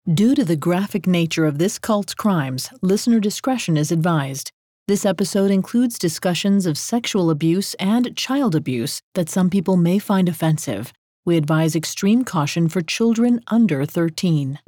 Due to the graphic nature of this cult's crimes, listener discretion is advised. This episode includes discussions of sexual abuse and child abuse that some people may find offensive. We advise extreme caution for children under 13.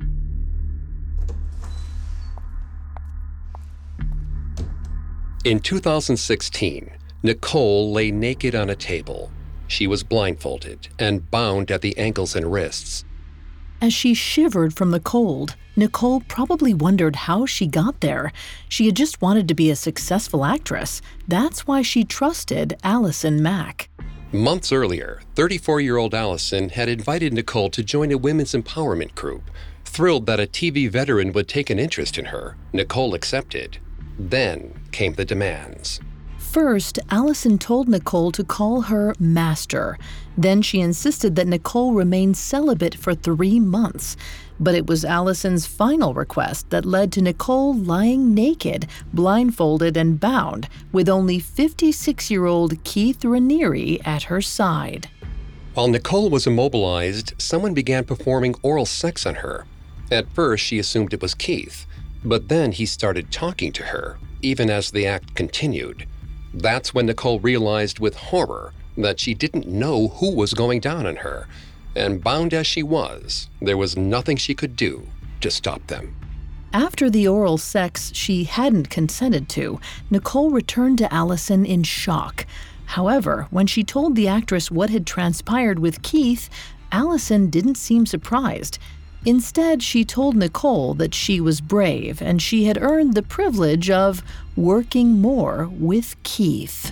In 2016, Nicole lay naked on a table. She was blindfolded and bound at the ankles and wrists. As she shivered from the cold, Nicole probably wondered how she got there. She had just wanted to be a successful actress. That's why she trusted Allison Mack. Months earlier, 34-year-old Allison had invited Nicole to join a women's empowerment group. Thrilled that a TV veteran would take an interest in her, Nicole accepted. Then came the demands. First, Allison told Nicole to call her Master. Then she insisted that Nicole remain celibate for 3 months. But it was Allison's final request that led to Nicole lying naked, blindfolded and bound, with only 56-year-old Keith Raniere at her side. While Nicole was immobilized, someone began performing oral sex on her. At first, she assumed it was Keith, but then he started talking to her, even as the act continued. That's when Nicole realized with horror that she didn't know who was going down on her, and bound as she was, there was nothing she could do to stop them. After the oral sex she hadn't consented to, Nicole returned to Allison in shock. However, when she told the actress what had transpired with Keith, Allison didn't seem surprised. Instead, she told Nicole that she was brave and she had earned the privilege of working more with Keith.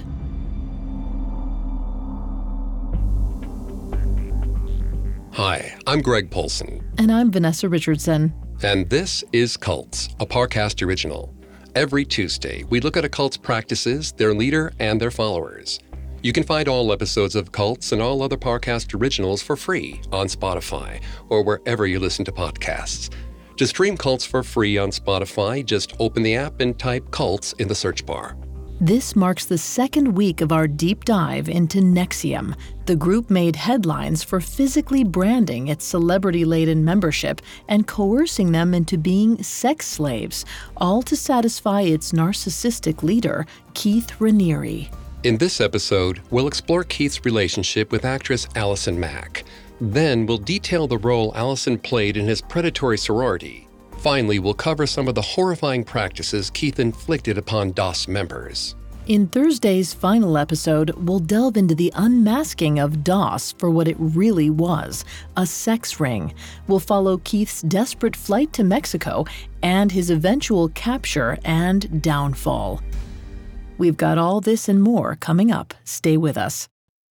Hi, I'm Greg Polson. And I'm Vanessa Richardson. And this is Cults, a Parcast original. Every Tuesday, we look at a cult's practices, their leader, and their followers. You can find all episodes of Cults and all other Parcast originals for free on Spotify or wherever you listen to podcasts. To stream Cults for free on Spotify, just open the app and type Cults in the search bar. This marks the second week of our deep dive into NXIVM. The group made headlines for physically branding its celebrity-laden membership and coercing them into being sex slaves, all to satisfy its narcissistic leader, Keith Raniere. In this episode, we'll explore Keith's relationship with actress Allison Mack. Then we'll detail the role Allison played in his predatory sorority. Finally, we'll cover some of the horrifying practices Keith inflicted upon DOS members. In Thursday's final episode, we'll delve into the unmasking of DOS for what it really was, a sex ring. We'll follow Keith's desperate flight to Mexico and his eventual capture and downfall. We've got all this and more coming up. Stay with us.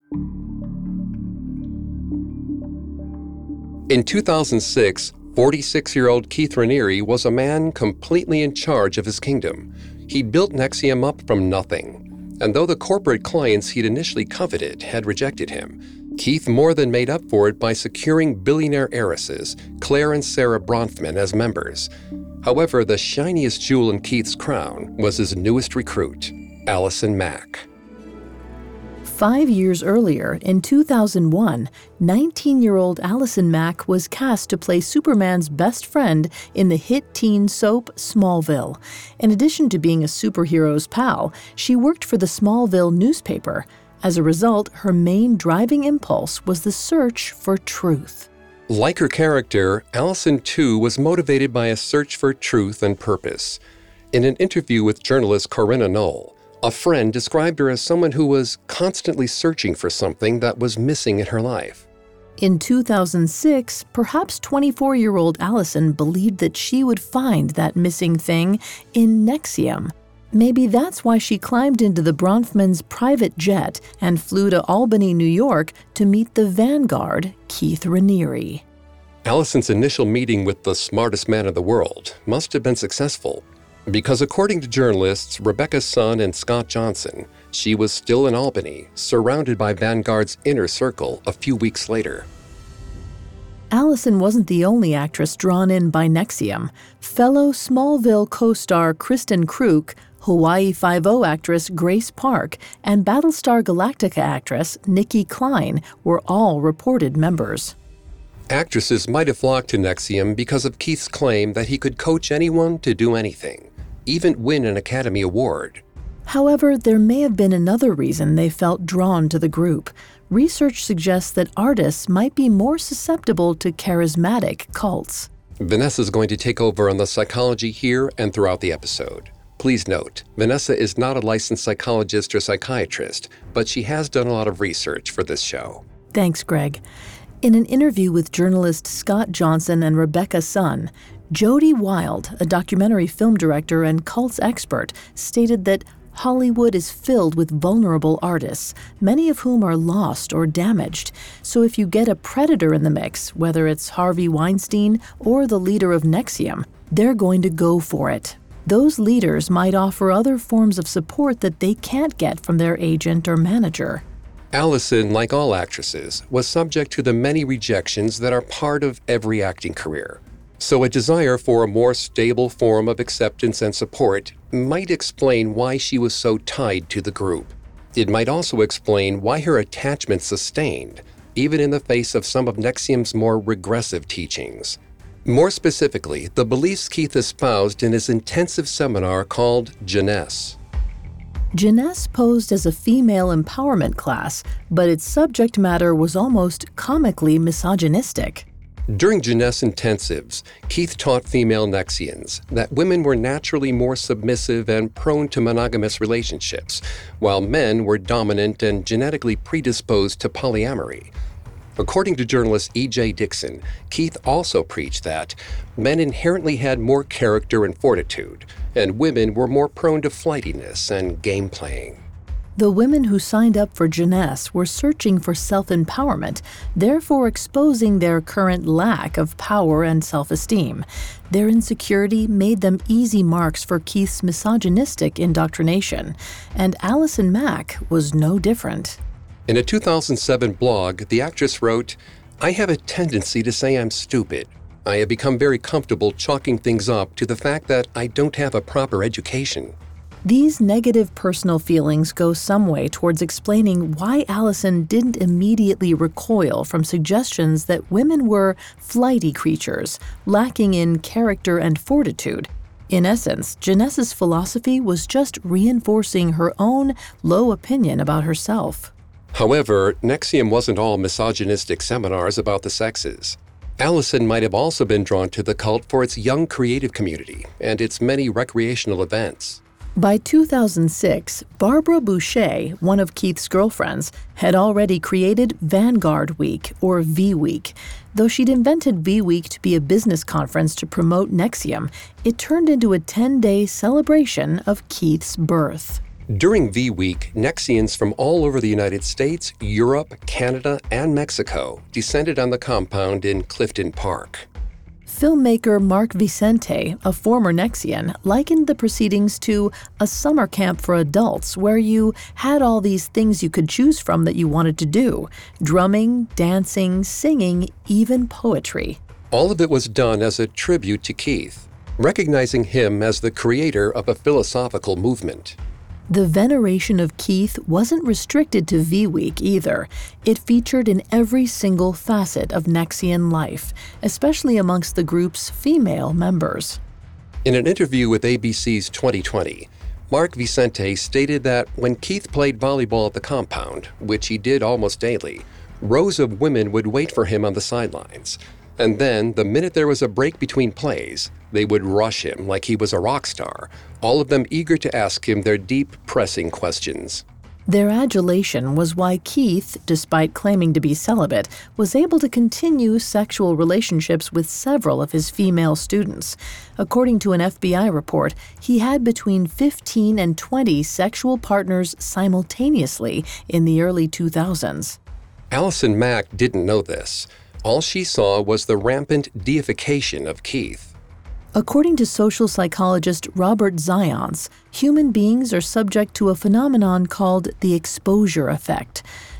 In 2006, 46-year-old Keith Raniere was a man completely in charge of his kingdom. He'd built NXIVM up from nothing, and though the corporate clients he'd initially coveted had rejected him, Keith more than made up for it by securing billionaire heiresses Claire and Sarah Bronfman as members. However, the shiniest jewel in Keith's crown was his newest recruit, Allison Mack. 5 years earlier, in 2001, 19-year-old Allison Mack was cast to play Superman's best friend in the hit teen soap Smallville. In addition to being a superhero's pal, she worked for the Smallville newspaper. As a result, her main driving impulse was the search for truth. Like her character, Allison too was motivated by a search for truth and purpose. In an interview with journalist Corinna Knoll, a friend described her as someone who was constantly searching for something that was missing in her life. In 2006, perhaps 24-year-old Allison believed that she would find that missing thing in NXIVM. Maybe that's why she climbed into the Bronfman's private jet and flew to Albany, New York to meet the Vanguard, Keith Raniere. Allison's initial meeting with the smartest man in the world must have been successful, because according to journalists Rebecca Sun and Scott Johnson, she was still in Albany, surrounded by Vanguard's inner circle a few weeks later. Allison wasn't the only actress drawn in by NXIVM. Fellow Smallville co-star Kristen Kruk, Hawaii Five-0 actress Grace Park, and Battlestar Galactica actress Nikki Klein were all reported members. Actresses might have flocked to NXIVM because of Keith's claim that he could coach anyone to do anything, even win an Academy Award. However, there may have been another reason they felt drawn to the group. Research suggests that artists might be more susceptible to charismatic cults. Vanessa's going to take over on the psychology here and throughout the episode. Please note, Vanessa is not a licensed psychologist or psychiatrist, but she has done a lot of research for this show. Thanks, Greg. In an interview with journalist Scott Johnson and Rebecca Sun, Jody Wild, a documentary film director and cults expert, stated that Hollywood is filled with vulnerable artists, many of whom are lost or damaged. So if you get a predator in the mix, whether it's Harvey Weinstein or the leader of NXIVM, they're going to go for it. Those leaders might offer other forms of support that they can't get from their agent or manager. Allison, like all actresses, was subject to the many rejections that are part of every acting career. So a desire for a more stable form of acceptance and support might explain why she was so tied to the group. It might also explain why her attachment sustained, even in the face of some of NXIVM's more regressive teachings. More specifically, the beliefs Keith espoused in his intensive seminar called Jeunesse. Jeunesse posed as a female empowerment class, but its subject matter was almost comically misogynistic. During Jeunesse intensives, Keith taught female NXIVMs that women were naturally more submissive and prone to monogamous relationships, while men were dominant and genetically predisposed to polyamory. According to journalist E.J. Dixon, Keith also preached that men inherently had more character and fortitude, and women were more prone to flightiness and game playing. The women who signed up for Jeunesse were searching for self-empowerment, therefore exposing their current lack of power and self-esteem. Their insecurity made them easy marks for Keith's misogynistic indoctrination, and Allison Mack was no different. In a 2007 blog, the actress wrote, "I have a tendency to say I'm stupid. I have become very comfortable chalking things up to the fact that I don't have a proper education." These negative personal feelings go some way towards explaining why Allison didn't immediately recoil from suggestions that women were flighty creatures, lacking in character and fortitude. In essence, Jeunesse's philosophy was just reinforcing her own low opinion about herself. However, NXIVM wasn't all misogynistic seminars about the sexes. Allison might have also been drawn to the cult for its young creative community and its many recreational events. By 2006, Barbara Boucher, one of Keith's girlfriends, had already created Vanguard Week, or V-Week. Though she'd invented V-Week to be a business conference to promote NXIVM, it turned into a 10-day celebration of Keith's birth. During V-Week, NXIVMs from all over the United States, Europe, Canada, and Mexico descended on the compound in Clifton Park. Filmmaker Mark Vicente, a former NXIVM, likened the proceedings to a summer camp for adults where you had all these things you could choose from that you wanted to do: drumming, dancing, singing, even poetry. All of it was done as a tribute to Keith, recognizing him as the creator of a philosophical movement. The veneration of Keith wasn't restricted to V-Week either. It featured in every single facet of NXIVM life, especially amongst the group's female members. In an interview with ABC's 2020, Mark Vicente stated that when Keith played volleyball at the compound, which he did almost daily, rows of women would wait for him on the sidelines. And then, the minute there was a break between plays, they would rush him like he was a rock star, all of them eager to ask him their deep, pressing questions. Their adulation was why Keith, despite claiming to be celibate, was able to continue sexual relationships with several of his female students. According to an FBI report, he had between 15 and 20 sexual partners simultaneously in the early 2000s. Allison Mack didn't know this. All she saw was the rampant deification of Keith. According to social psychologist Robert Zions, human beings are subject to a phenomenon called the exposure effect.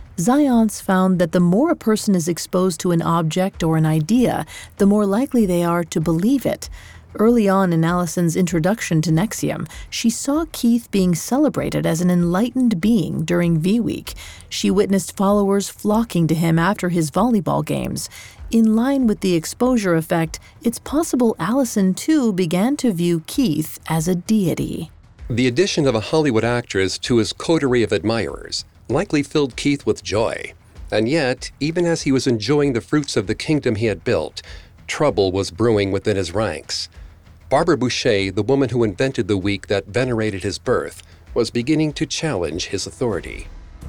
Zions found that the more a person is exposed to an object or an idea, the more likely they are to believe it. Early on in Allison's introduction to NXIVM, she saw Keith being celebrated as an enlightened being during V-Week. She witnessed followers flocking to him after his volleyball games. In line with the exposure effect, it's possible Allison too began to view Keith as a deity. The addition of a Hollywood actress to his coterie of admirers likely filled Keith with joy. And yet, even as he was enjoying the fruits of the kingdom he had built, trouble was brewing within his ranks. Barbara Boucher, the woman who invented the week that venerated his birth, was beginning to challenge his authority.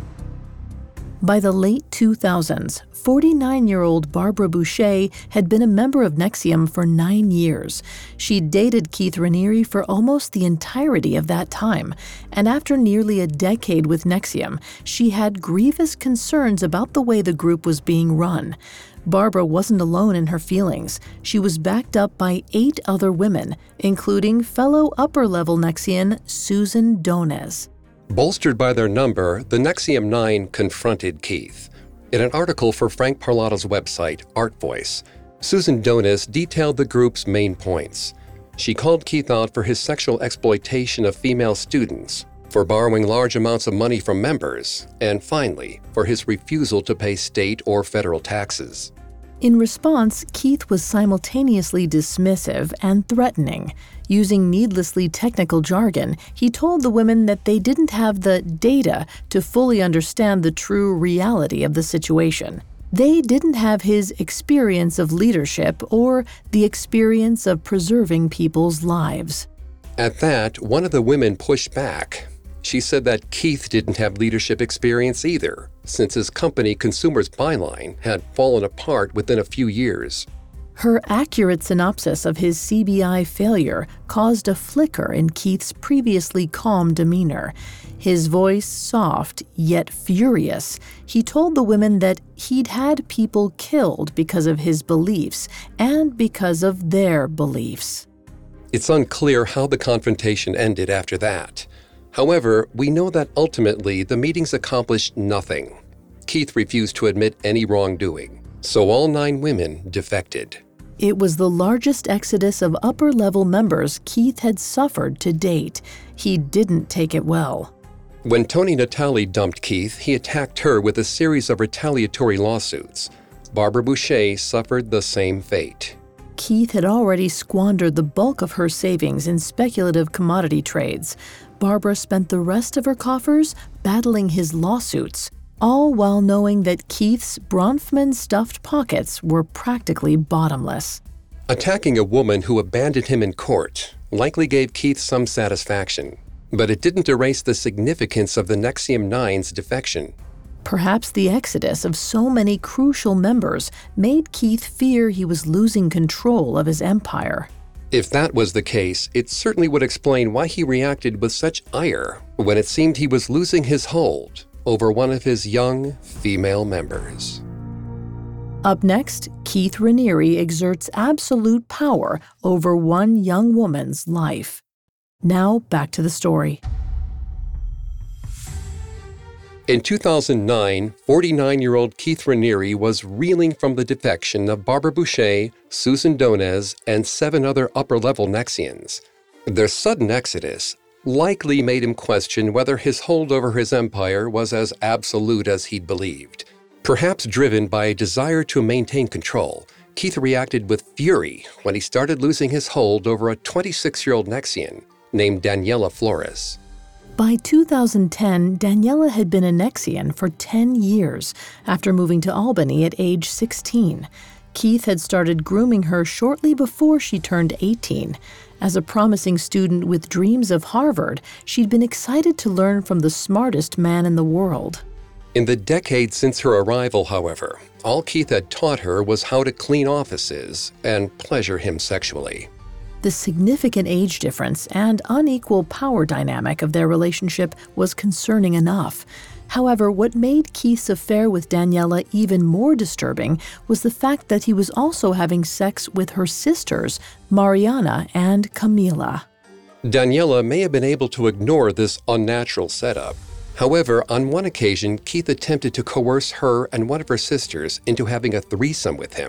By the late 2000s, 49-year-old Barbara Boucher had been a member of NXIVM for 9 years. She'd dated Keith Raniere for almost the entirety of that time, and after nearly a decade with NXIVM, she had grievous concerns about the way the group was being run. Barbara wasn't alone in her feelings. She was backed up by 8 other women, including fellow upper-level NXIVM Susan Donez. Bolstered by their number, the NXIVM 9 confronted Keith. In an article for Frank Parlato's website, Art Voice, Susan Donez detailed the group's main points. She called Keith out for his sexual exploitation of female students, for borrowing large amounts of money from members, and finally, for his refusal to pay state or federal taxes. In response, Keith was simultaneously dismissive and threatening. Using needlessly technical jargon, he told the women that they didn't have the data to fully understand the true reality of the situation. They didn't have his experience of leadership or the experience of preserving people's lives. At that, one of the women pushed back. She said that Keith didn't have leadership experience either, since his company Consumers Byline had fallen apart within a few years. Her accurate synopsis of his CBI failure caused a flicker in Keith's previously calm demeanor. His voice soft, yet furious, he told the women that he'd had people killed because of his beliefs and because of their beliefs. It's unclear how the confrontation ended after that. However, we know that ultimately the meetings accomplished nothing. Keith refused to admit any wrongdoing, so all 9 women defected. It was the largest exodus of upper-level members Keith had suffered to date. He didn't take it well. When Toni Natali dumped Keith, he attacked her with a series of retaliatory lawsuits. Barbara Boucher suffered the same fate. Keith had already squandered the bulk of her savings in speculative commodity trades. Barbara spent the rest of her coffers battling his lawsuits, all while knowing that Keith's Bronfman-stuffed pockets were practically bottomless. Attacking a woman who abandoned him in court likely gave Keith some satisfaction, but it didn't erase the significance of the NXIVM 9's defection. Perhaps the exodus of so many crucial members made Keith fear he was losing control of his empire. If that was the case, it certainly would explain why he reacted with such ire when it seemed he was losing his hold over one of his young female members. Up next, Keith Raniere exerts absolute power over one young woman's life. Now, back to the story. In 2009, 49-year-old Keith Raniere was reeling from the defection of Barbara Boucher, Susan Donez, and 7 other upper-level NXIVMs. Their sudden exodus likely made him question whether his hold over his empire was as absolute as he'd believed. Perhaps driven by a desire to maintain control, Keith reacted with fury when he started losing his hold over a 26-year-old NXIVM named Daniela Flores. By 2010, Daniela had been a NXIVM for 10 years after moving to Albany at age 16. Keith had started grooming her shortly before she turned 18. As a promising student with dreams of Harvard, she'd been excited to learn from the smartest man in the world. In the decades since her arrival, however, all Keith had taught her was how to clean offices and pleasure him sexually. The significant age difference and unequal power dynamic of their relationship was concerning enough. However, what made Keith's affair with Daniela even more disturbing was the fact that he was also having sex with her sisters, Mariana and Camila. Daniela may have been able to ignore this unnatural setup. However, on one occasion, Keith attempted to coerce her and one of her sisters into having a threesome with him.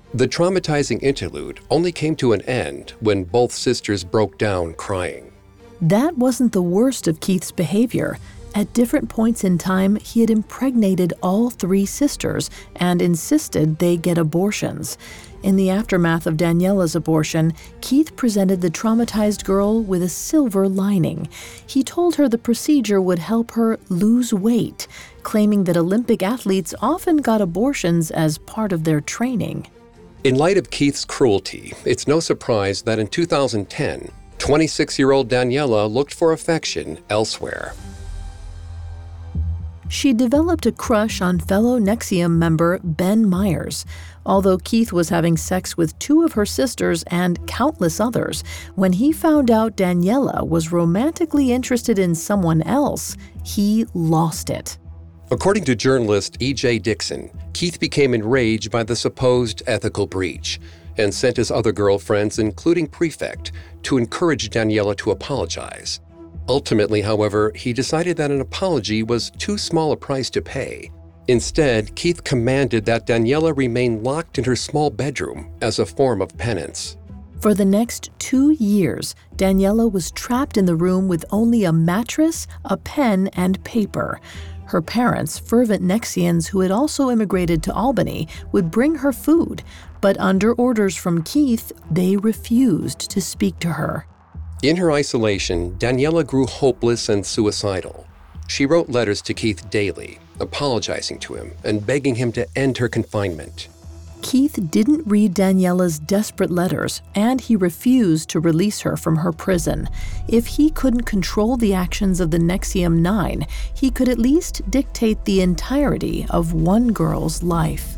The traumatizing interlude only came to an end when both sisters broke down crying. That wasn't the worst of Keith's behavior. At different points in time, he had impregnated all 3 sisters and insisted they get abortions. In the aftermath of Daniela's abortion, Keith presented the traumatized girl with a silver lining. He told her the procedure would help her lose weight, claiming that Olympic athletes often got abortions as part of their training. In light of Keith's cruelty, it's no surprise that in 2010, 26-year-old Daniela looked for affection elsewhere. She developed a crush on fellow NXIVM member Ben Myers. Although Keith was having sex with 2 of her sisters and countless others, when he found out Daniela was romantically interested in someone else, he lost it. According to journalist E.J. Dixon, Keith became enraged by the supposed ethical breach and sent his other girlfriends, including Prefect, to encourage Daniela to apologize. Ultimately, however, he decided that an apology was too small a price to pay. Instead, Keith commanded that Daniela remain locked in her small bedroom as a form of penance. For the next 2 years, Daniela was trapped in the room with only a mattress, a pen, and paper. Her parents, fervent NXIVMs who had also immigrated to Albany, would bring her food, but under orders from Keith, they refused to speak to her. In her isolation, Daniela grew hopeless and suicidal. She wrote letters to Keith daily, apologizing to him and begging him to end her confinement. Keith didn't read Daniela's desperate letters, and he refused to release her from her prison. If he couldn't control the actions of the NXIVM 9, he could at least dictate the entirety of one girl's life.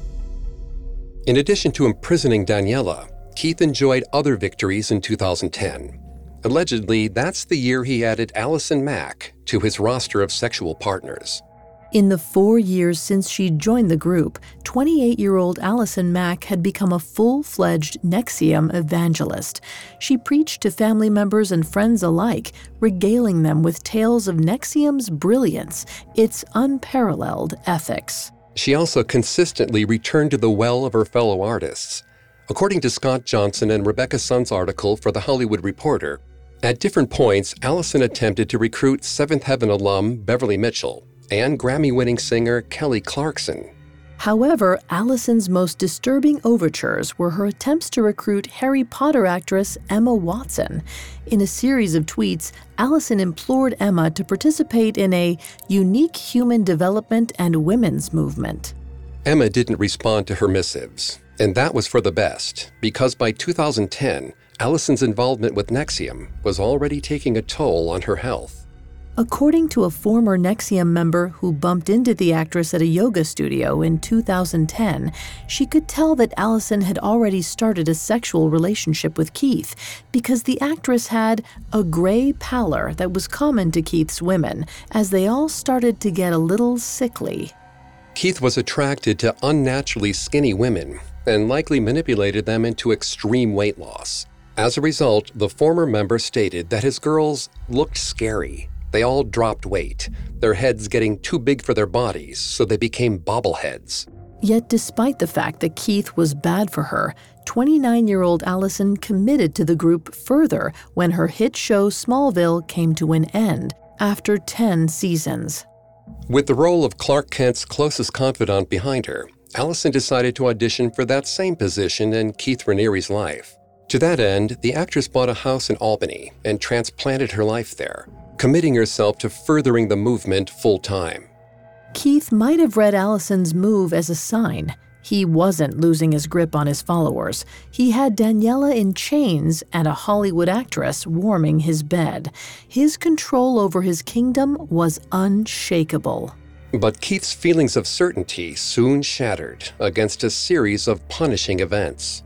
In addition to imprisoning Daniela, Keith enjoyed other victories in 2010. Allegedly, that's the year he added Allison Mack to his roster of sexual partners. In the 4 years since she joined the group, 28-year-old Allison Mack had become a full-fledged NXIVM evangelist. She preached to family members and friends alike, regaling them with tales of NXIVM's brilliance, its unparalleled ethics. She also consistently returned to the well of her fellow artists. According to Scott Johnson and Rebecca Sun's article for The Hollywood Reporter, at different points, Allison attempted to recruit Seventh Heaven alum Beverly Mitchell and Grammy-winning singer Kelly Clarkson. However, Allison's most disturbing overtures were her attempts to recruit Harry Potter actress Emma Watson. In a series of tweets, Allison implored Emma to participate in a unique human development and women's movement. Emma didn't respond to her missives, and that was for the best, because by 2010, Allison's involvement with NXIVM was already taking a toll on her health. According to a former NXIVM member who bumped into the actress at a yoga studio in 2010, she could tell that Allison had already started a sexual relationship with Keith because the actress had a gray pallor that was common to Keith's women as they all started to get a little sickly. Keith was attracted to unnaturally skinny women and likely manipulated them into extreme weight loss. As a result, the former member stated that his girls looked scary. They all dropped weight, their heads getting too big for their bodies, so they became bobbleheads. Yet despite the fact that Keith was bad for her, 29-year-old Allison committed to the group further when her hit show Smallville came to an end after 10 seasons. With the role of Clark Kent's closest confidant behind her, Allison decided to audition for that same position in Keith Raniere's life. To that end, the actress bought a house in Albany and transplanted her life there, committing herself to furthering the movement full-time. Keith might have read Allison's move as a sign. He wasn't losing his grip on his followers. He had Daniela in chains and a Hollywood actress warming his bed. His control over his kingdom was unshakable. But Keith's feelings of certainty soon shattered against a series of punishing events.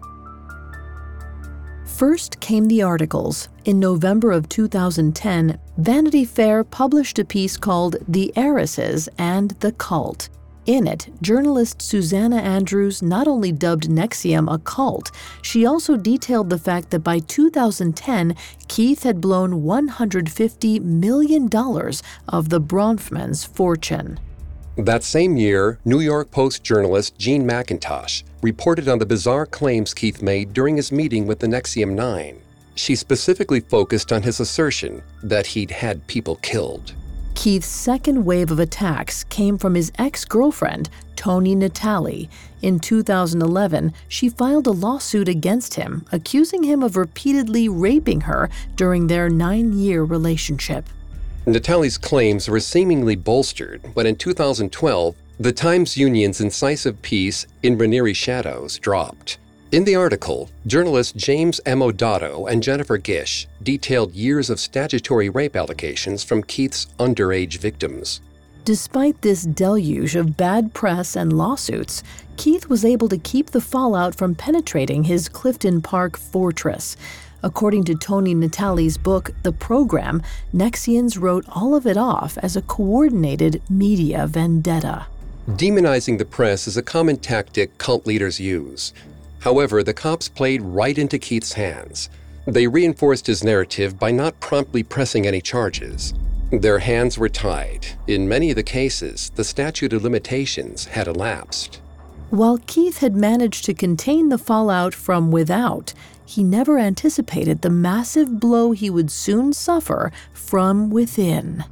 First came the articles. In November of 2010, Vanity Fair published a piece called The Heiresses and the Cult. In it, journalist Susanna Andrews not only dubbed NXIVM a cult, she also detailed the fact that by 2010, Keith had blown $150 million of the Bronfman's fortune. That same year, New York Post journalist Jean McIntosh reported on the bizarre claims Keith made during his meeting with the NXIVM 9. She specifically focused on his assertion that he'd had people killed. Keith's second wave of attacks came from his ex-girlfriend, Toni Natali. In 2011, she filed a lawsuit against him, accusing him of repeatedly raping her during their 9-year relationship. Natali's claims were seemingly bolstered when in 2012, the Times-Union's incisive piece, In Raniere Shadows, dropped. In the article, journalists James M. Odato and Jennifer Gish detailed years of statutory rape allegations from Keith's underage victims. Despite this deluge of bad press and lawsuits, Keith was able to keep the fallout from penetrating his Clifton Park fortress. According to Toni Natali's book, The Program, NXIVMs wrote all of it off as a coordinated media vendetta. Demonizing the press is a common tactic cult leaders use. However, the cops played right into Keith's hands. They reinforced his narrative by not promptly pressing any charges. Their hands were tied. In many of the cases, the statute of limitations had elapsed. While Keith had managed to contain the fallout from without, he never anticipated the massive blow he would soon suffer from within.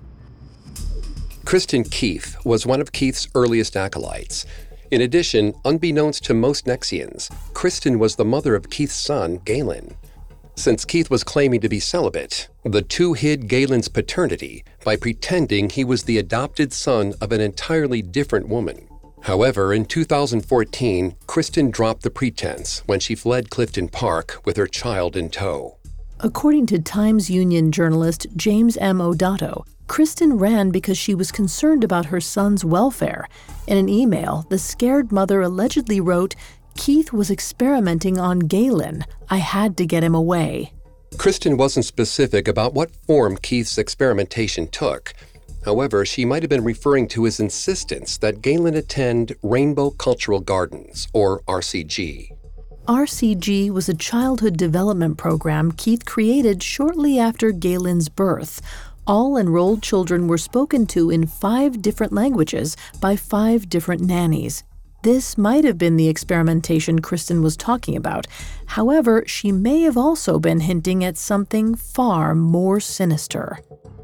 Kristen Keith was one of Keith's earliest acolytes. In addition, unbeknownst to most NXIVMs, Kristen was the mother of Keith's son, Galen. Since Keith was claiming to be celibate, the two hid Galen's paternity by pretending he was the adopted son of an entirely different woman. However, in 2014, Kristen dropped the pretense when she fled Clifton Park with her child in tow. According to Times-Union journalist James M. Odato, Kristen ran because she was concerned about her son's welfare. In an email, the scared mother allegedly wrote, "Keith was experimenting on Galen. I had to get him away." Kristen wasn't specific about what form Keith's experimentation took. However, she might have been referring to his insistence that Galen attend Rainbow Cultural Gardens, or RCG. RCG was a childhood development program Keith created shortly after Galen's birth. All enrolled children were spoken to in 5 different languages by 5 different nannies. This might have been the experimentation Kristen was talking about. However, she may have also been hinting at something far more sinister.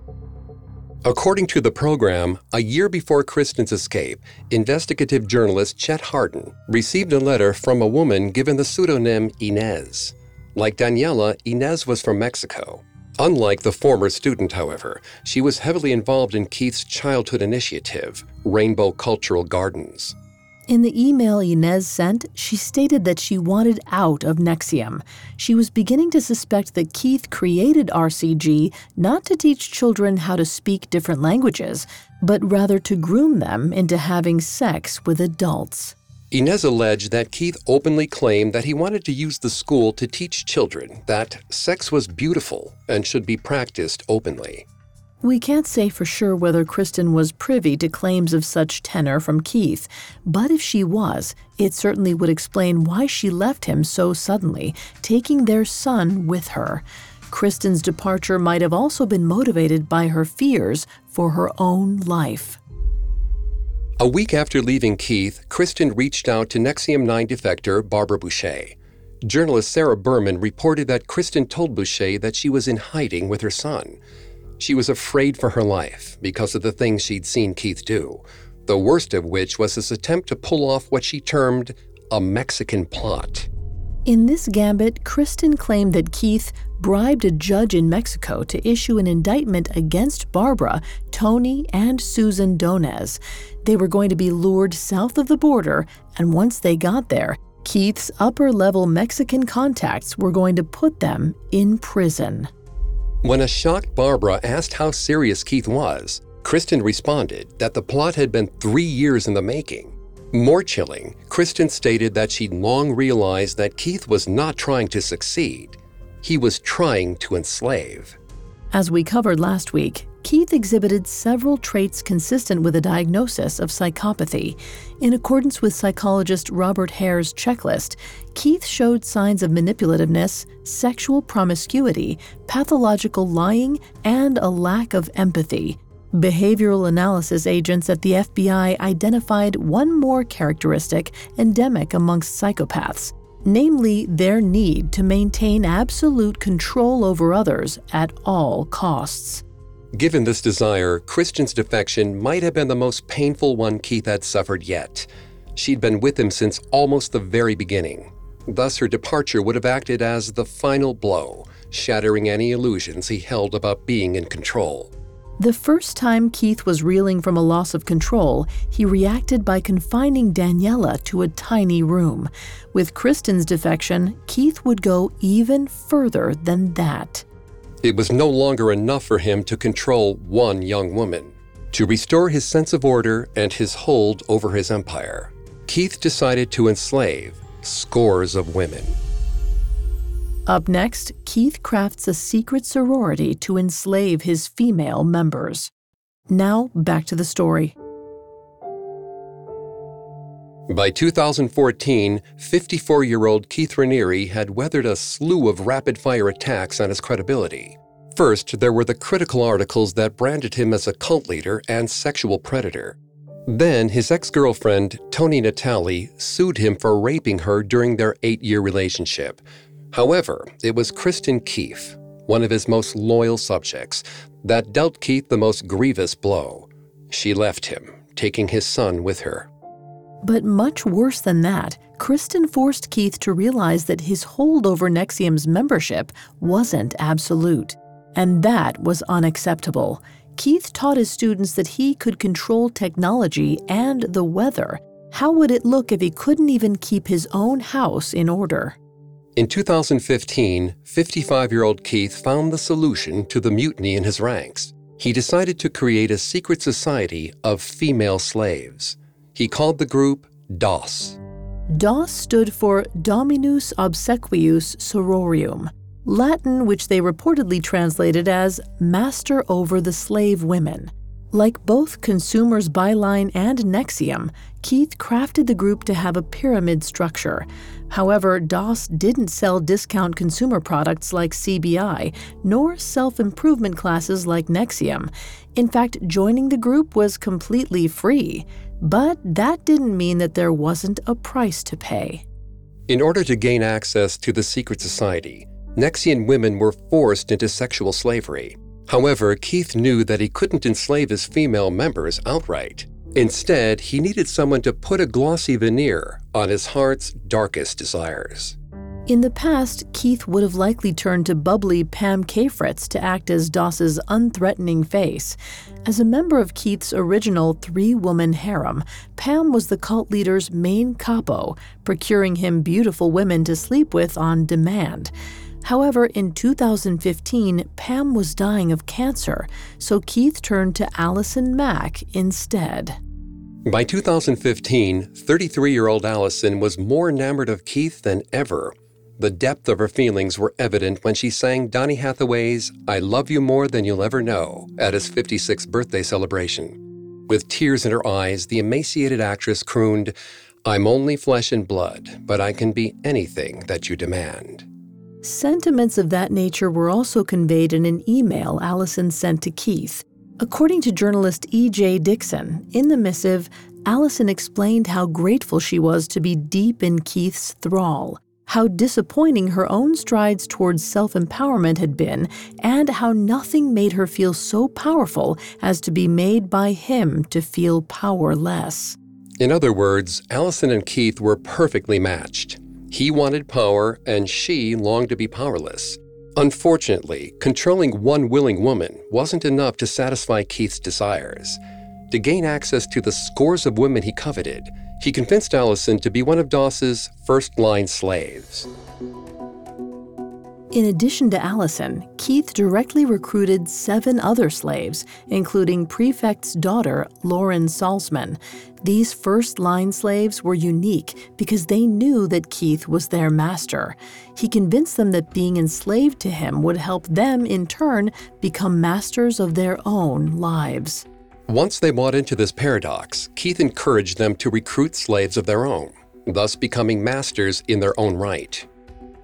According to the program, a year before Kristen's escape, investigative journalist Chet Hardin received a letter from a woman given the pseudonym Inez. Like Daniela, Inez was from Mexico. Unlike the former student, however, she was heavily involved in Keith's childhood initiative, Rainbow Cultural Gardens. In the email Inez sent, she stated that she wanted out of NXIVM. She was beginning to suspect that Keith created RCG not to teach children how to speak different languages, but rather to groom them into having sex with adults. Inez alleged that Keith openly claimed that he wanted to use the school to teach children that sex was beautiful and should be practiced openly. We can't say for sure whether Kristen was privy to claims of such tenor from Keith, but if she was, it certainly would explain why she left him so suddenly, taking their son with her. Kristen's departure might have also been motivated by her fears for her own life. A week after leaving Keith, Kristen reached out to NXIVM 9 defector Barbara Boucher. Journalist Sarah Berman reported that Kristen told Boucher that she was in hiding with her son. She was afraid for her life because of the things she'd seen Keith do, the worst of which was his attempt to pull off what she termed a Mexican plot. In this gambit, Kristen claimed that Keith bribed a judge in Mexico to issue an indictment against Barbara, Tony, and Susan Donez. They were going to be lured south of the border, and once they got there, Keith's upper-level Mexican contacts were going to put them in prison. When a shocked Barbara asked how serious Keith was, Kristen responded that the plot had been 3 years in the making. More chilling, Kristen stated that she'd long realized that Keith was not trying to succeed. He was trying to enslave. As we covered last week, Keith exhibited several traits consistent with a diagnosis of psychopathy. In accordance with psychologist Robert Hare's checklist, Keith showed signs of manipulativeness, sexual promiscuity, pathological lying, and a lack of empathy. Behavioral analysis agents at the FBI identified one more characteristic endemic amongst psychopaths, namely their need to maintain absolute control over others at all costs. Given this desire, Kristen's defection might have been the most painful one Keith had suffered yet. She'd been with him since almost the very beginning. Thus, her departure would have acted as the final blow, shattering any illusions he held about being in control. The first time Keith was reeling from a loss of control, he reacted by confining Daniela to a tiny room. With Kristen's defection, Keith would go even further than that. It was no longer enough for him to control one young woman. To restore his sense of order and his hold over his empire, Keith decided to enslave scores of women. Up next, Keith crafts a secret sorority to enslave his female members. Now, back to the story. By 2014, 54-year-old Keith Raniere had weathered a slew of rapid-fire attacks on his credibility. First, there were the critical articles that branded him as a cult leader and sexual predator. Then, his ex-girlfriend, Toni Natali, sued him for raping her during their 8-year relationship. However, it was Kristen Keefe, one of his most loyal subjects, that dealt Keith the most grievous blow. She left him, taking his son with her. But much worse than that, Kristen forced Keith to realize that his hold over NXIVM's membership wasn't absolute. And that was unacceptable. Keith taught his students that he could control technology and the weather. How would it look if he couldn't even keep his own house in order? In 2015, 55-year-old Keith found the solution to the mutiny in his ranks. He decided to create a secret society of female slaves. He called the group DOS. DOS stood for Dominus Obsequius Sororium, Latin which they reportedly translated as Master over the Slave Women. Like both Consumer's Byline and NXIVM, Keith crafted the group to have a pyramid structure. However, DOS didn't sell discount consumer products like CBI, nor self-improvement classes like NXIVM. In fact, joining the group was completely free. But that didn't mean that there wasn't a price to pay. In order to gain access to the secret society, NXIVM women were forced into sexual slavery. However, Keith knew that he couldn't enslave his female members outright. Instead, he needed someone to put a glossy veneer on his heart's darkest desires. In the past, Keith would have likely turned to bubbly Pam Kafritz to act as DOS's unthreatening face. As a member of Keith's original 3-woman harem, Pam was the cult leader's main capo, procuring him beautiful women to sleep with on demand. However, in 2015, Pam was dying of cancer, so Keith turned to Allison Mack instead. By 2015, 33-year-old Allison was more enamored of Keith than ever. The depth of her feelings were evident when she sang Donny Hathaway's I Love You More Than You'll Ever Know at his 56th birthday celebration. With tears in her eyes, the emaciated actress crooned, I'm only flesh and blood, but I can be anything that you demand. Sentiments of that nature were also conveyed in an email Allison sent to Keith. According to journalist E.J. Dixon, in the missive, Allison explained how grateful she was to be deep in Keith's thrall, how disappointing her own strides towards self-empowerment had been, and how nothing made her feel so powerful as to be made by him to feel powerless. In other words, Allison and Keith were perfectly matched. He wanted power, and she longed to be powerless. Unfortunately, controlling one willing woman wasn't enough to satisfy Keith's desires. To gain access to the scores of women he coveted, he convinced Allison to be one of DOS's first-line slaves. In addition to Allison, Keith directly recruited 7 other slaves, including Prefect's daughter, Lauren Salzman. These first-line slaves were unique because they knew that Keith was their master. He convinced them that being enslaved to him would help them, in turn, become masters of their own lives. Once they bought into this paradox, Keith encouraged them to recruit slaves of their own, thus becoming masters in their own right.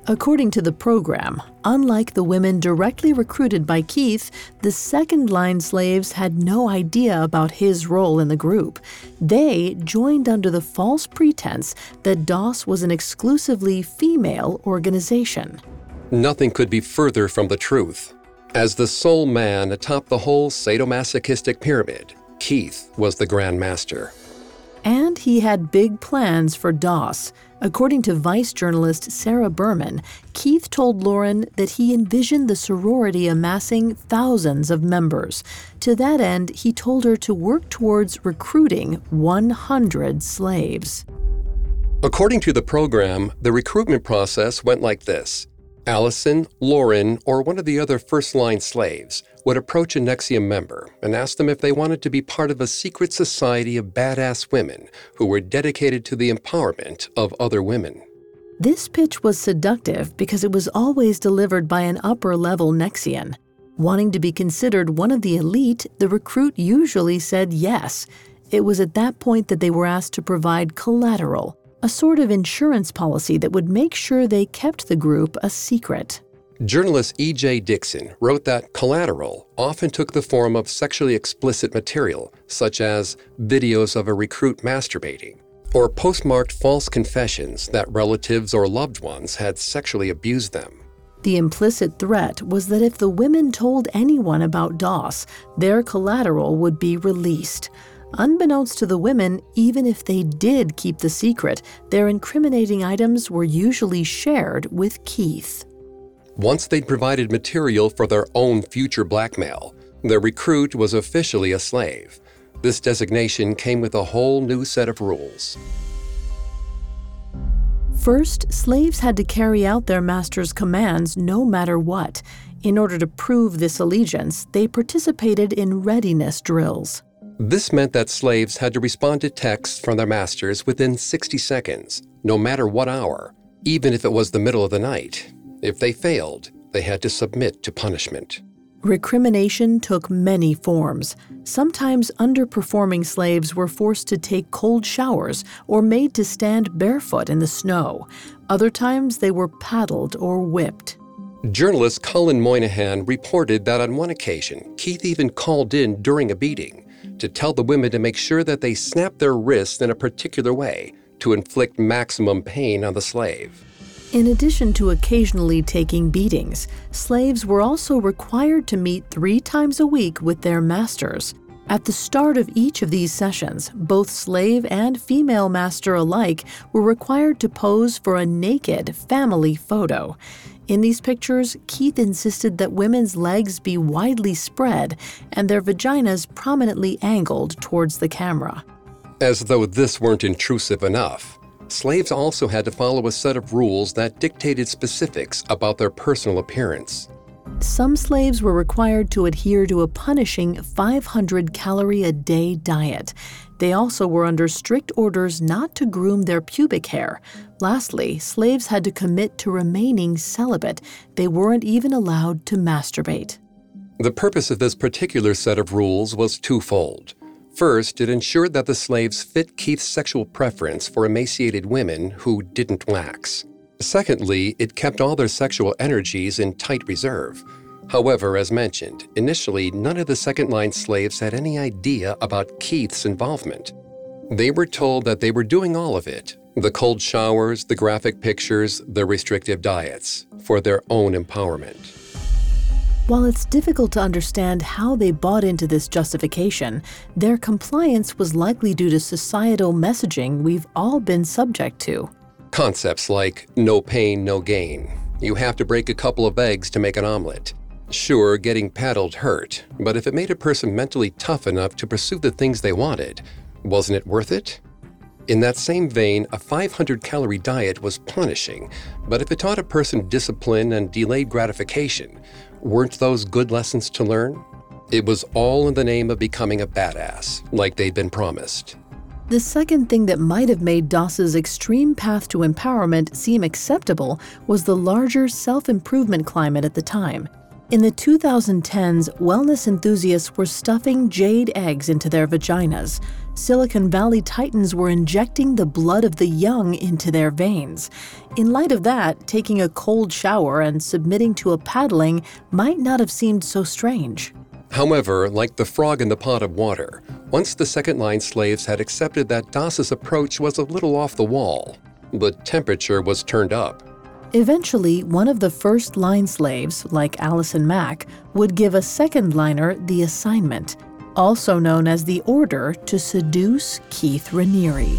According to the program, unlike the women directly recruited by Keith, the second-line slaves had no idea about his role in the group. They joined under the false pretense that DOS was an exclusively female organization. Nothing could be further from the truth. As the sole man atop the whole sadomasochistic pyramid, Keith was the Grand Master. And he had big plans for DOS. According to Vice journalist Sarah Berman, Keith told Lauren that he envisioned the sorority amassing thousands of members. To that end, he told her to work towards recruiting 100 slaves. According to the program, the recruitment process went like this. Allison, Lauren, or one of the other first-line slaves would approach a NXIVM member and ask them if they wanted to be part of a secret society of badass women who were dedicated to the empowerment of other women. This pitch was seductive because it was always delivered by an upper-level NXIVM. Wanting to be considered one of the elite, the recruit usually said yes. It was at that point that they were asked to provide collateral, a sort of insurance policy that would make sure they kept the group a secret. Journalist E.J. Dixon wrote that collateral often took the form of sexually explicit material, such as videos of a recruit masturbating, or postmarked false confessions that relatives or loved ones had sexually abused them. The implicit threat was that if the women told anyone about DOS, their collateral would be released. Unbeknownst to the women, even if they did keep the secret, their incriminating items were usually shared with Keith. Once they'd provided material for their own future blackmail, the recruit was officially a slave. This designation came with a whole new set of rules. First, slaves had to carry out their master's commands no matter what. In order to prove this allegiance, they participated in readiness drills. This meant that slaves had to respond to texts from their masters within 60 seconds, no matter what hour, even if it was the middle of the night. If they failed, they had to submit to punishment. Recrimination took many forms. Sometimes underperforming slaves were forced to take cold showers or made to stand barefoot in the snow. Other times they were paddled or whipped. Journalist Colin Moynihan reported that on one occasion, Keith even called in during a beating to tell the women to make sure that they snapped their wrists in a particular way to inflict maximum pain on the slave. In addition to occasionally taking beatings, slaves were also required to meet 3 times a week with their masters. At the start of each of these sessions, both slave and female master alike were required to pose for a naked family photo. In these pictures, Keith insisted that women's legs be widely spread and their vaginas prominently angled towards the camera. As though this weren't intrusive enough, slaves also had to follow a set of rules that dictated specifics about their personal appearance. Some slaves were required to adhere to a punishing 500-calorie-a-day diet. They also were under strict orders not to groom their pubic hair. Lastly, slaves had to commit to remaining celibate. They weren't even allowed to masturbate. The purpose of this particular set of rules was twofold. First, it ensured that the slaves fit Keith's sexual preference for emaciated women who didn't wax. Secondly, it kept all their sexual energies in tight reserve. However, as mentioned, initially none of the second-line slaves had any idea about Keith's involvement. They were told that they were doing all of it, the cold showers, the graphic pictures, the restrictive diets, for their own empowerment. While it's difficult to understand how they bought into this justification, their compliance was likely due to societal messaging we've all been subject to. Concepts like no pain, no gain. You have to break a couple of eggs to make an omelet. Sure, getting paddled hurt, but if it made a person mentally tough enough to pursue the things they wanted, wasn't it worth it? In that same vein, a 500-calorie diet was punishing, but if it taught a person discipline and delayed gratification, weren't those good lessons to learn? It was all in the name of becoming a badass, like they'd been promised. The second thing that might have made DOS's extreme path to empowerment seem acceptable was the larger self-improvement climate at the time. In the 2010s, wellness enthusiasts were stuffing jade eggs into their vaginas. Silicon Valley titans were injecting the blood of the young into their veins. In light of that, taking a cold shower and submitting to a paddling might not have seemed so strange. However, like the frog in the pot of water, once the second-line slaves had accepted that Doss's approach was a little off the wall, the temperature was turned up. Eventually, one of the first-line slaves, like Allison Mack, would give a second-liner the assignment, also known as the order to seduce Keith Raniere.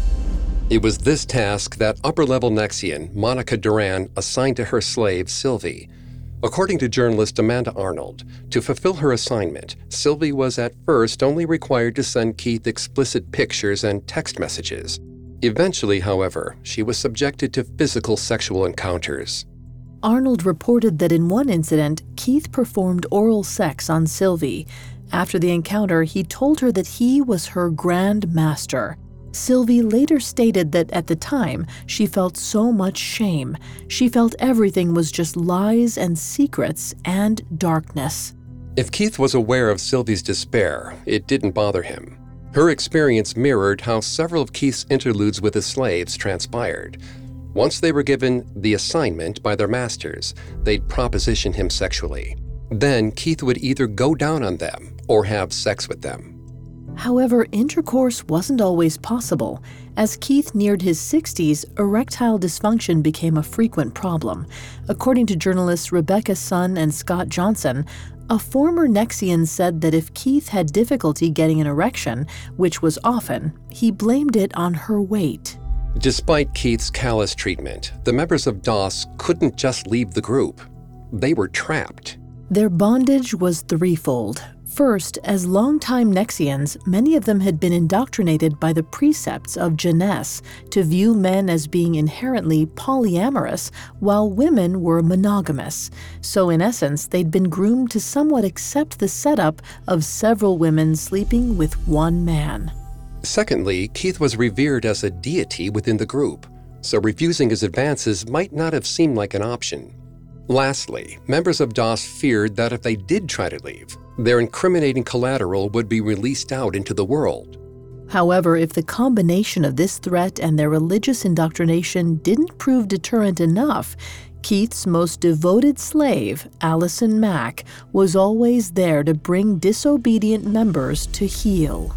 It was this task that upper-level Nexian, Monica Duran, assigned to her slave, Sylvie. According to journalist Amanda Arnold, to fulfill her assignment, Sylvie was at first only required to send Keith explicit pictures and text messages. Eventually, however, she was subjected to physical sexual encounters. Arnold reported that in one incident, Keith performed oral sex on Sylvie. After the encounter, he told her that he was her grand master. Sylvie later stated that at the time, she felt so much shame. She felt everything was just lies and secrets and darkness. If Keith was aware of Sylvie's despair, it didn't bother him. Her experience mirrored how several of Keith's interludes with his slaves transpired. Once they were given the assignment by their masters, they'd proposition him sexually. Then Keith would either go down on them or have sex with them. However, intercourse wasn't always possible. As Keith neared his 60s, erectile dysfunction became a frequent problem. According to journalists Rebecca Sun and Scott Johnson, a former Nexian said that if Keith had difficulty getting an erection, which was often, he blamed it on her weight. Despite Keith's callous treatment, the members of DOS couldn't just leave the group. They were trapped. Their bondage was threefold. First, as longtime Nexians, many of them had been indoctrinated by the precepts of Janess to view men as being inherently polyamorous, while women were monogamous. So in essence, they'd been groomed to somewhat accept the setup of several women sleeping with one man. Secondly, Keith was revered as a deity within the group, so refusing his advances might not have seemed like an option. Lastly, members of DOS feared that if they did try to leave, their incriminating collateral would be released out into the world. However, if the combination of this threat and their religious indoctrination didn't prove deterrent enough, Keith's most devoted slave, Allison Mack, was always there to bring disobedient members to heel.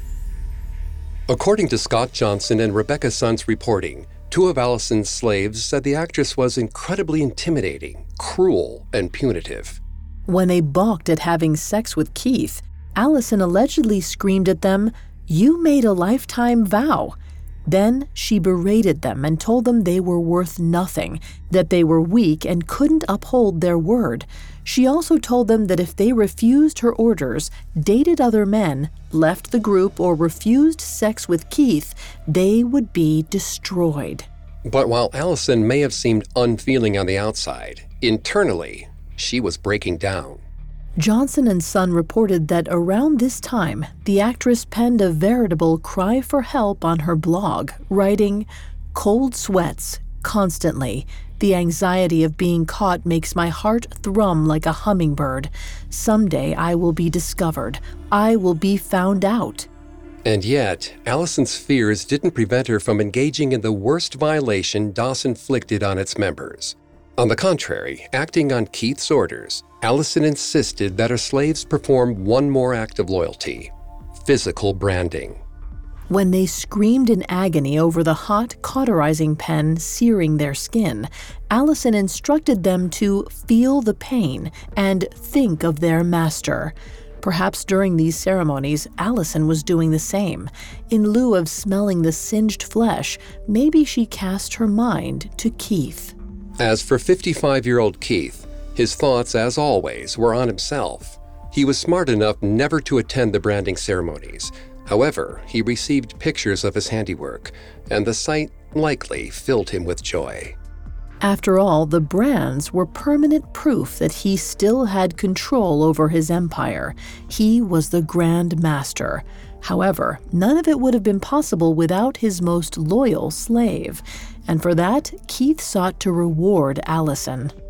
According to Scott Johnson and Rebecca Sun's reporting, two of Allison's slaves said the actress was incredibly intimidating, cruel, and punitive. When they balked at having sex with Keith, Allison allegedly screamed at them, "You made a lifetime vow." Then she berated them and told them they were worth nothing, that they were weak and couldn't uphold their word. She also told them that if they refused her orders, dated other men, left the group, or refused sex with Keith, they would be destroyed. But while Allison may have seemed unfeeling on the outside, internally, she was breaking down. Johnson and Son reported that around this time, the actress penned a veritable cry for help on her blog, writing, "Cold sweats, constantly. The anxiety of being caught makes my heart thrum like a hummingbird. Someday I will be discovered. I will be found out." And yet, Allison's fears didn't prevent her from engaging in the worst violation DOS inflicted on its members. On the contrary, acting on Keith's orders, Allison insisted that her slaves perform one more act of loyalty: physical branding. When they screamed in agony over the hot, cauterizing pen searing their skin, Allison instructed them to feel the pain and think of their master. Perhaps during these ceremonies, Allison was doing the same. In lieu of smelling the singed flesh, maybe she cast her mind to Keith. As for 55-year-old Keith, his thoughts, as always, were on himself. He was smart enough never to attend the branding ceremonies. However, he received pictures of his handiwork, and the sight likely filled him with joy. After all, the brands were permanent proof that he still had control over his empire. He was the Grand Master. However, none of it would have been possible without his most loyal slave. And for that, Keith sought to reward Allison.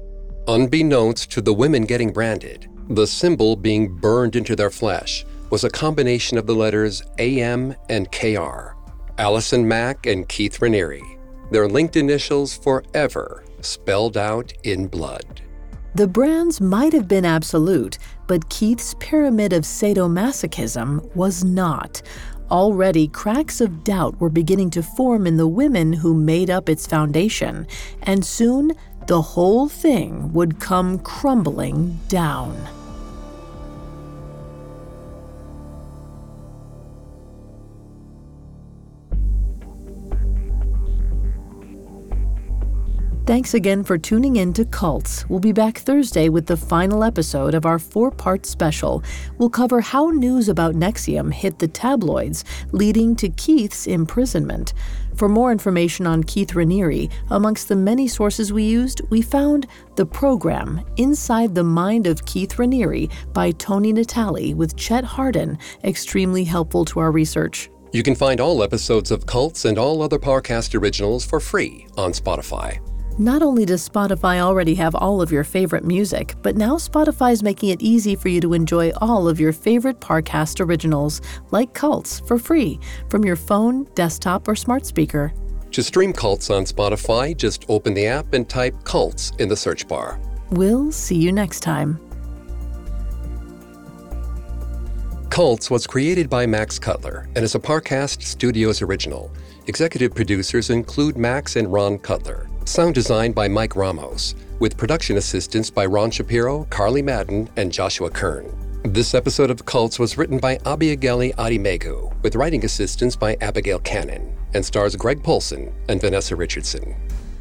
Unbeknownst to the women getting branded, the symbol being burned into their flesh was a combination of the letters AM and KR, Allison Mack and Keith Raniere, their linked initials forever spelled out in blood. The brands might have been absolute, but Keith's pyramid of sadomasochism was not. Already, cracks of doubt were beginning to form in the women who made up its foundation, and soon the whole thing would come crumbling down. Thanks again for tuning in to Cults. We'll be back Thursday with the final episode of our 4-part special. We'll cover how news about NXIVM hit the tabloids, leading to Keith's imprisonment. For more information on Keith Raniere, amongst the many sources we used, we found the program Inside the Mind of Keith Raniere by Tony Natale with Chet Hardin, extremely helpful to our research. You can find all episodes of Cults and all other Parcast originals for free on Spotify. Not only does Spotify already have all of your favorite music, but now Spotify's making it easy for you to enjoy all of your favorite Parcast originals, like Cults, for free, from your phone, desktop, or smart speaker. To stream Cults on Spotify, just open the app and type Cults in the search bar. We'll see you next time. Cults was created by Max Cutler and is a Parcast Studios original. Executive producers include Max and Ron Cutler. Sound design by Mike Ramos, with production assistance by Ron Shapiro, Carly Madden, and Joshua Kern. This episode of Cults was written by Abiageli Adimegu, with writing assistance by Abigail Cannon, and stars Greg Polson and Vanessa Richardson.